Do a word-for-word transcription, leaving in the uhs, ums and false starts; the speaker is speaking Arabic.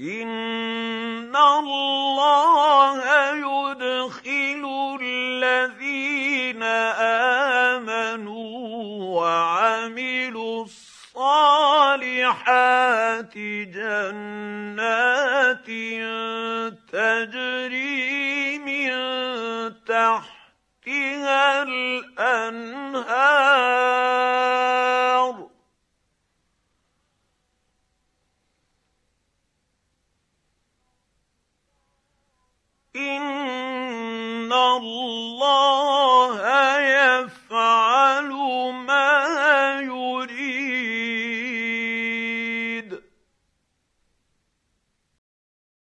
إِنَّ اللَّهَ يُدْخِلُ الَّذِينَ آمَنُوا وَعَمِلُوا الصَّالِحَاتِ جَنَّاتٍ تَجْرِي مِن تَحْتِهَا الْأَنْهَارُ إِنَّ اللَّهَ